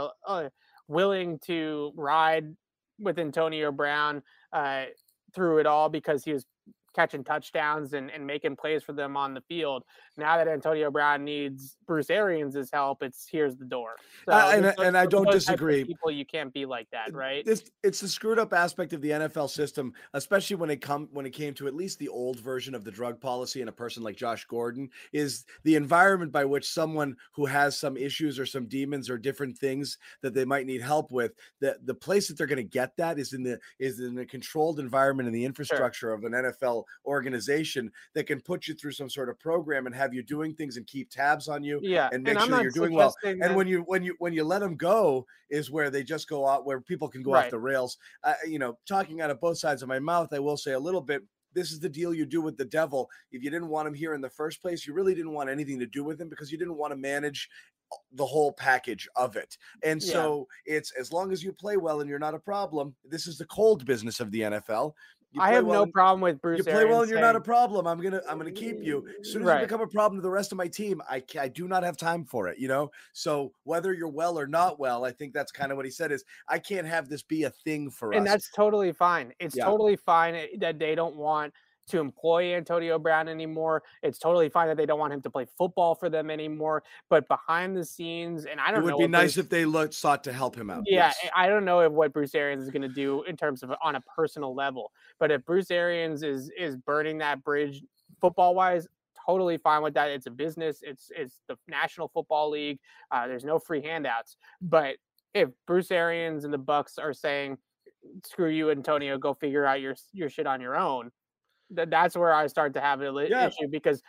willing to ride with Antonio Brown through it all because he was catching touchdowns and making plays for them on the field. Now that Antonio Brown needs Bruce Arians' help, here's the door. So and I don't disagree. People, you can't be like that, right? It's the screwed up aspect of the NFL system, especially when it came to at least the old version of the drug policy and a person like Josh Gordon, is the environment by which someone who has some issues or some demons or different things that they might need help with, the place that they're going to get that is in the controlled environment and the infrastructure of an NFL organization that can put you through some sort of program and have you doing things and keep tabs on you and make sure that you're doing well. And when you let them go is where they just go out, where people can go off the rails. Talking out of both sides of my mouth, I will say a little bit, this is the deal you do with the devil. If you didn't want him here in the first place, you really didn't want anything to do with him because you didn't want to manage the whole package of it. And so it's, as long as you play well and you're not a problem, this is the cold business of the NFL. I have no problem with Bruce. You play well and you're not a problem. I'm gonna keep you. As soon as you become a problem to the rest of my team, I do not have time for it. So whether you're well or not well, I think that's kind of what he said is, I can't have this be a thing for us. And that's totally fine. It's totally fine that they don't want to employ Antonio Brown anymore. It's totally fine that they don't want him to play football for them anymore. But behind the scenes, and I don't know, it would be nice if they sought to help him out. Yeah, yes. I don't know what Bruce Arians is going to do in terms of on a personal level. But if Bruce Arians is burning that bridge football wise, totally fine with that. It's a business. It's the National Football League. There's no free handouts. But if Bruce Arians and the Bucs are saying, "Screw you, Antonio, go figure out your shit on your own," that's where I start to have an issue, because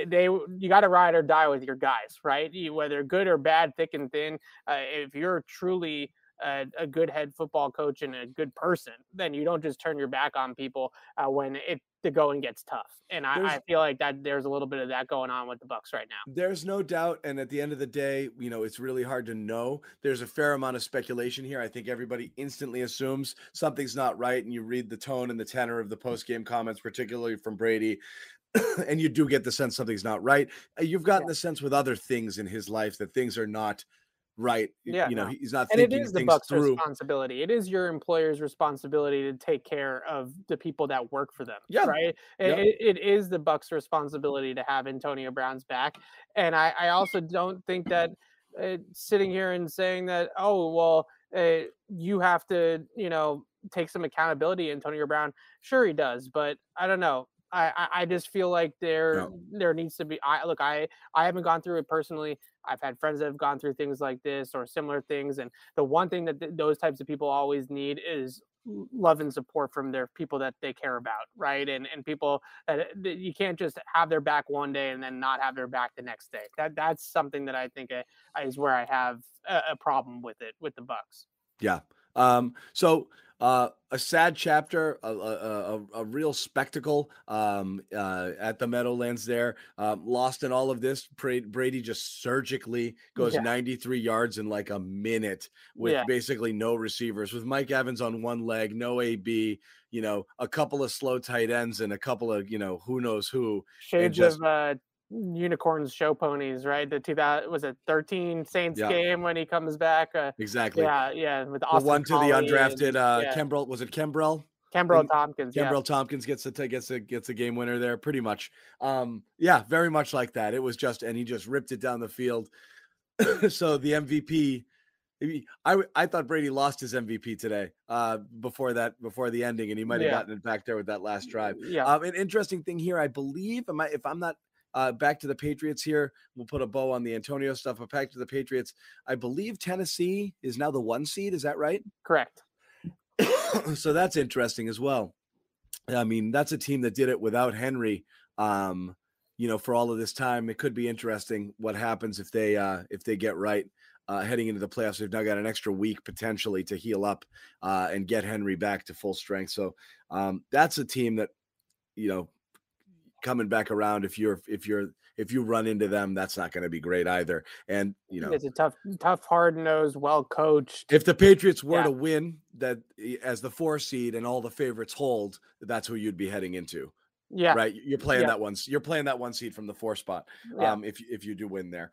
you got to ride or die with your guys, right? Whether good or bad, thick and thin. If you're truly a good head football coach and a good person, then you don't just turn your back on people when the going gets tough. And I feel like that there's a little bit of that going on with the Bucs right now. There's no doubt. And at the end of the day, it's really hard to know. There's a fair amount of speculation here. I think everybody instantly assumes something's not right. And you read the tone and the tenor of the post-game comments, particularly from Brady, and you do get the sense something's not right. You've gotten the sense with other things in his life that things are not right. He's not thinking things through. And it is the Bucs' responsibility. It is your employer's responsibility to take care of the people that work for them. Yeah. Right. Yeah. It is the Bucs' responsibility to have Antonio Brown's back. And I also don't think that sitting here and saying that, you have to, take some accountability, Antonio Brown. Sure, he does. But I don't know. I just feel like there needs to be. I haven't gone through it personally. I've had friends that have gone through things like this or similar things, and the one thing that those types of people always need is love and support from their people that they care about, right? And people that you can't just have their back one day and then not have their back the next day. That's something that I think is where I have a problem with it with the Bucs. Yeah. So a sad chapter, a real spectacle at the Meadowlands there. Lost in all of this. Brady just surgically goes 93 yards in like a minute with basically no receivers, with Mike Evans on one leg, no AB, a couple of slow tight ends and a couple of, who knows who. Shades of unicorns show ponies, right? The 2013 Saints game when he comes back. Exactly. Yeah. With Austin the one to Collie the undrafted Kimbrel. Was it Kimbrel? Kenbrell Tompkins. Yeah. Kenbrell Tompkins gets a game winner there, pretty much. Yeah, very much like that. It was just, and he just ripped it down the field. So the MVP, I thought Brady lost his MVP today before the ending, and he might have gotten it back there with that last drive. Yeah. An interesting thing here, I believe, if I'm not back to the Patriots here, we'll put a bow on the Antonio stuff, but back to the Patriots, I believe Tennessee is now the 1 seed. Is that right? Correct. So that's interesting as well. I mean, that's a team that did it without Henry. For all of this time, it could be interesting what happens if they get right heading into the playoffs. They've now got an extra week potentially to heal up and get Henry back to full strength. So that's a team that, coming back around, if you run into them, that's not going to be great either. And it's a tough, hard-nosed, well-coached. If the Patriots were to win that as the 4 seed and all the favorites hold, that's who you'd be heading into. Yeah. Right. You're playing that one. You're playing that 1 seed from the 4 spot. If you do win there.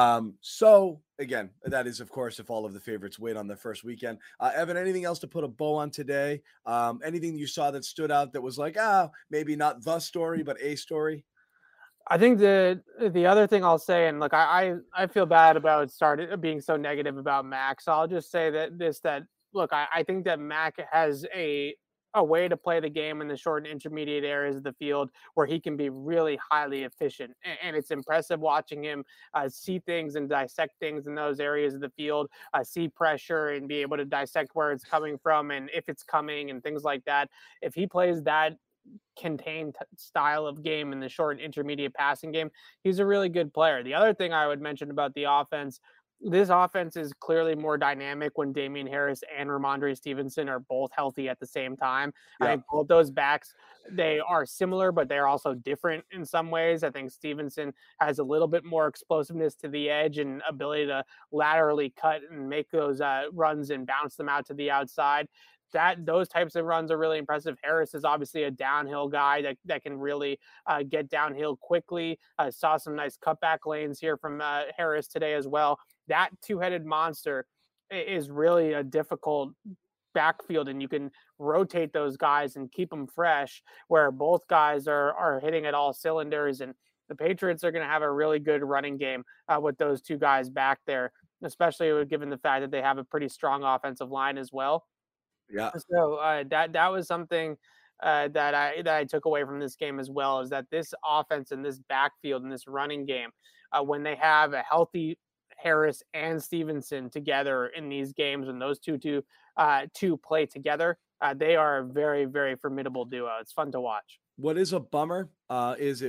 So again, that is, of course, if all of the favorites win on the first weekend. Evan, anything else to put a bow on today? Anything you saw that stood out that was like, maybe not the story, but a story? I think the other thing I'll say, and look, I feel bad about being so negative about Mac. So I'll just say that look, I think that Mac has a way to play the game in the short and intermediate areas of the field where he can be really highly efficient. And it's impressive watching him see things and dissect things in those areas of the field, see pressure and be able to dissect where it's coming from and if it's coming and things like that. If he plays that contained style of game in the short and intermediate passing game, he's a really good player. The other thing I would mention about the offense, this offense is clearly more dynamic when Damien Harris and Ramondre Stevenson are both healthy at the same time. Yeah. I think both those backs, they are similar, but they're also different in some ways. I think Stevenson has a little bit more explosiveness to the edge and ability to laterally cut and make those runs and bounce them out to the outside. Those types of runs are really impressive. Harris is obviously a downhill guy that can really get downhill quickly. Saw some nice cutback lanes here from Harris today as well. That two-headed monster is really a difficult backfield, and you can rotate those guys and keep them fresh where both guys are hitting at all cylinders. And the Patriots are going to have a really good running game with those two guys back there, especially given the fact that they have a pretty strong offensive line as well. Yeah. So that was something that I took away from this game as well, is that this offense and this backfield and this running game, when they have a healthy Harris and Stevenson together in these games, when those two play together, they are a very, very formidable duo. It's fun to watch. What is a bummer is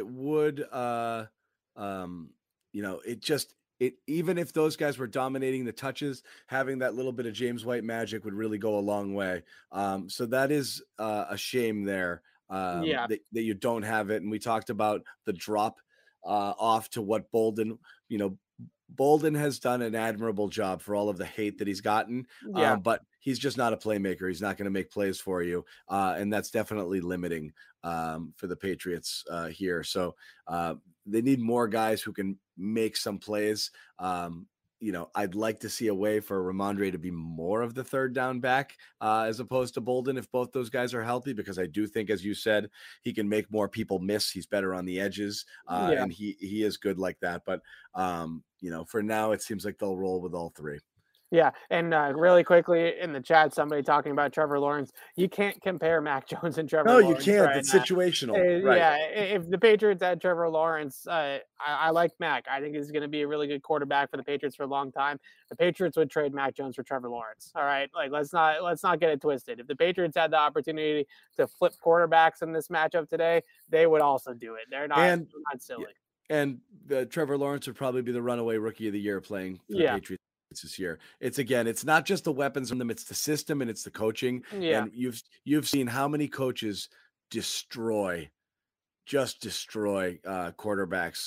even if those guys were dominating the touches, having that little bit of James White magic would really go a long way. So that is a shame there that you don't have it. And we talked about the drop off to what Bolden has done an admirable job for all of the hate that he's gotten, but he's just not a playmaker. He's not going to make plays for you. And that's definitely limiting for the Patriots here. So they need more guys who can make some plays. I'd like to see a way for Ramondre to be more of the third down back as opposed to Bolden if both those guys are healthy, because I do think, as you said, he can make more people miss. He's better on the edges and he is good like that. But, for now, it seems like they'll roll with all three. Yeah, and really quickly in the chat, somebody talking about Trevor Lawrence. You can't compare Mac Jones and Trevor Lawrence. No, you can't. It's situational. Right. Yeah, if the Patriots had Trevor Lawrence, I like Mac. I think he's going to be a really good quarterback for the Patriots for a long time. The Patriots would trade Mac Jones for Trevor Lawrence. All right, let's not get it twisted. If the Patriots had the opportunity to flip quarterbacks in this matchup today, they would also do it. They're not silly. And Trevor Lawrence would probably be the runaway rookie of the year playing for the Patriots this year. It's not just the weapons on them, it's the system and it's the coaching. And you've seen how many coaches destroy quarterbacks.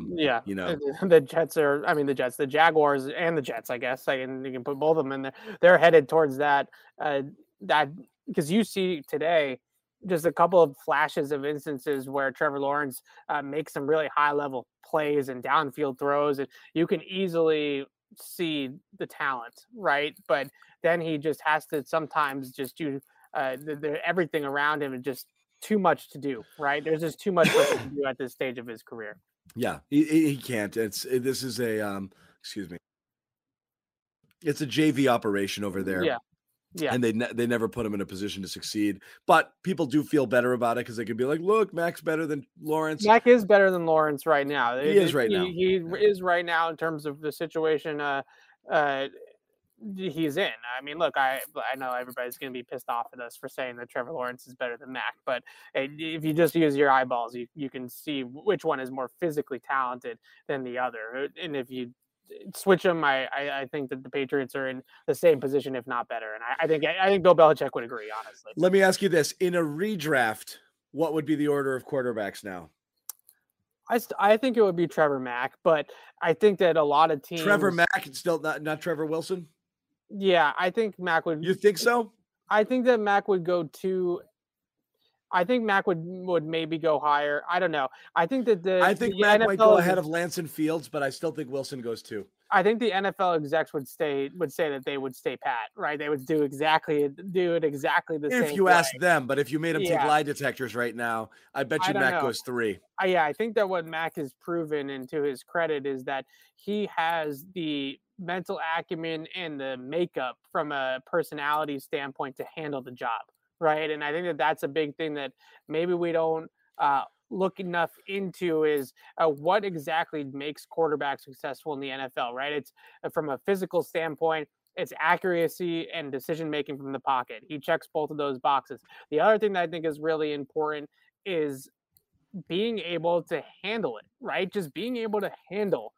The Jaguars and the Jets, I guess. You can put both of them in there. They're headed towards that because you see today just a couple of flashes of instances where Trevor Lawrence makes some really high level plays and downfield throws, and you can easily see the talent, right? But then he just has to sometimes just do everything around him is just too much to do, right? There's just too much for him to do at this stage of his career. Yeah, he can't. This is a excuse me. It's a JV operation over there. Yeah. Yeah. And they never put him in a position to succeed. But people do feel better about it because they could be like, look, Mac's better than Lawrence. Mac is better than Lawrence right now. He is right now. He is right now in terms of the situation he's in. I mean, look, I know everybody's going to be pissed off at us for saying that Trevor Lawrence is better than Mac, but if you just use your eyeballs, you can see which one is more physically talented than the other. And if you switch them, I think that the Patriots are in the same position, if not better. And I think Bill Belichick would agree, honestly. Let me ask you this: in a redraft, what would be the order of quarterbacks now? I think it would be Trevor Mack, but I think that a lot of teams. Trevor Mack, still not Trevor Wilson. Yeah, I think Mack would. You think so? I think that Mack would go to. I think Mack would maybe go higher. I don't know. I think that Mack NFL might go ahead of Lance and Fields, but I still think Wilson goes too. I think the NFL execs would say that they would stay pat, right? They would do it exactly the same. If you way. ask them, but if you made them take lie detectors right now, I bet you Mac goes 3. Yeah, I think that what Mac has proven, and to his credit, is that he has the mental acumen and the makeup from a personality standpoint to handle the job, right? And I think that that's a big thing that maybe we don't look enough into is what exactly makes quarterbacks successful in the NFL, right? It's from a physical standpoint, it's accuracy and decision making from the pocket. He checks both of those boxes. The other thing that I think is really important is being able to handle it, right? Just being able to handle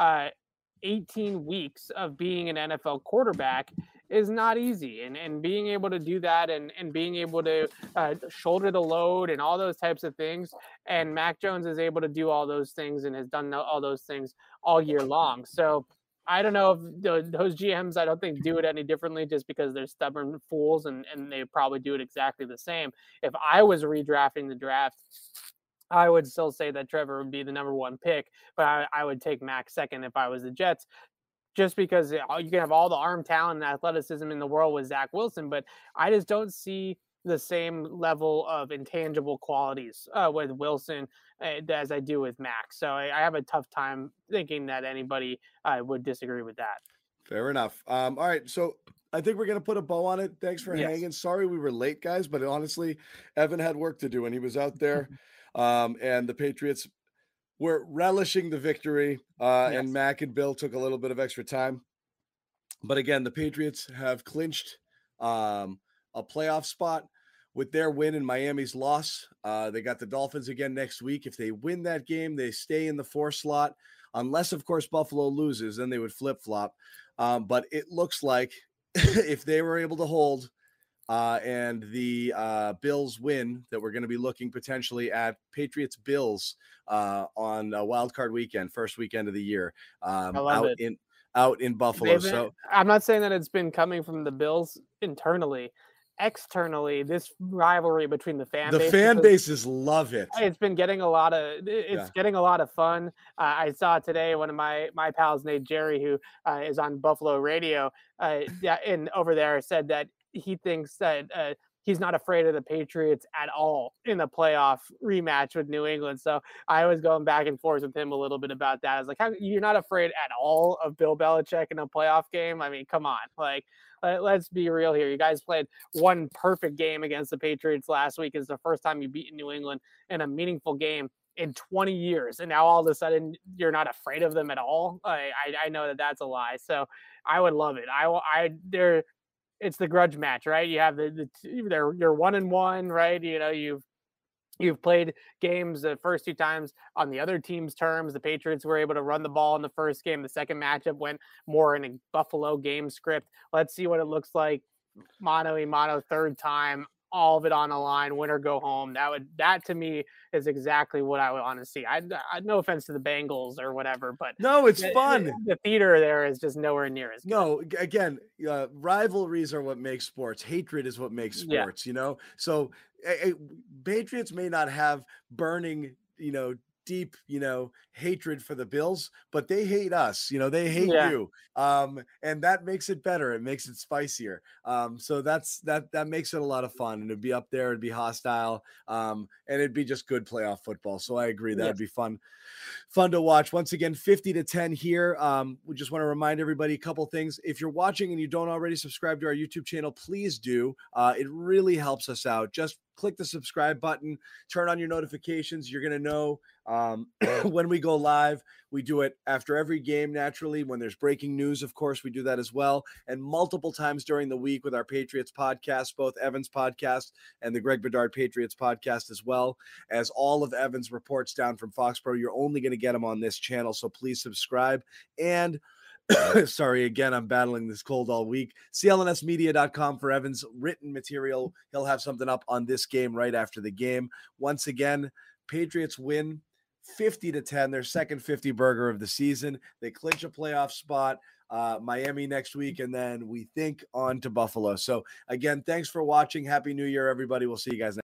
18 weeks of being an NFL quarterback is not easy. And being able to do that and being able to shoulder the load and all those types of things. And Mac Jones is able to do all those things and has done all those things all year long. So I don't know if those GMs, I don't think, do it any differently just because they're stubborn fools and they probably do it exactly the same. If I was redrafting the draft, I would still say that Trevor would be the number 1 pick, but I would take Mac second if I was the Jets, just because you can have all the arm talent and athleticism in the world with Zach Wilson, but I just don't see the same level of intangible qualities with Wilson as I do with Mac. So I have a tough time thinking that anybody would disagree with that. Fair enough. All right, so I think we're going to put a bow on it. Thanks for hanging. Sorry we were late, guys, but honestly, Evan had work to do and he was out there. And the Patriots were relishing the victory, and Mac and Bill took a little bit of extra time. But again, the Patriots have clinched a playoff spot with their win and Miami's loss. They got the Dolphins again next week. If they win that game, they stay in the 4 slot, unless, of course, Buffalo loses, then they would flip-flop. But it looks like if they were able to hold and the Bills win, that we're going to be looking potentially at Patriots-Bills on a wild card weekend, first weekend of the year, out in Buffalo. So I'm not saying that it's been coming from the Bills internally. Externally, this rivalry between the fan bases love it. It's been getting a lot of fun. I saw today one of my pals, Nate Jerry, who is on Buffalo radio, and over there said that he thinks that he's not afraid of the Patriots at all in the playoff rematch with New England. So I was going back and forth with him a little bit about that. I was like, how, you're not afraid at all of Bill Belichick in a playoff game? I mean, come on. Like, let's be real here. You guys played one perfect game against the Patriots last week. It's the first time you beat New England in a meaningful game in 20 years. And now all of a sudden you're not afraid of them at all. I know that that's a lie. So I would love it. It's the grudge match, right? You have you're 1-1, right? You know, you've played games the first 2 times on the other team's terms. The Patriots were able to run the ball in the first game. The second matchup went more in a Buffalo game script. Let's see what it looks like. Mano-a-mano, third time, all of it on the line, win or go home. That to me is exactly what I would want to see. I no offense to the Bengals or whatever, but no, it's fun. The theater there is just nowhere near as good. No, again, rivalries are what makes sports. Hatred is what makes sports, you know? So Patriots may not have burning, deep, hatred for the Bills, but they hate us, they hate Yeah. you. And that makes it better. It makes it spicier. So that makes it a lot of fun, and it'd be up there, it'd be hostile. And it'd be just good playoff football. So I agree. That'd be fun to watch. Once again, 50-10 here. We just want to remind everybody a couple things. If you're watching and you don't already subscribe to our YouTube channel, please do. It really helps us out. Just click the subscribe button, turn on your notifications. You're going to know when we go live. We do it after every game, naturally. When there's breaking news, of course, we do that as well. And multiple times during the week with our Patriots podcast, both Evan's podcast and the Greg Bedard Patriots podcast, as well as all of Evan's reports down from Foxborough. You're only going to get them on this channel, so please subscribe. And sorry, again, I'm battling this cold all week. CLNSmedia.com for Evan's written material. He'll have something up on this game right after the game. Once again, Patriots win 50-10, their second 50 burger of the season. They clinch a playoff spot. Miami next week, and then we think on to Buffalo. So again, thanks for watching. Happy New Year, everybody. We'll see you guys next.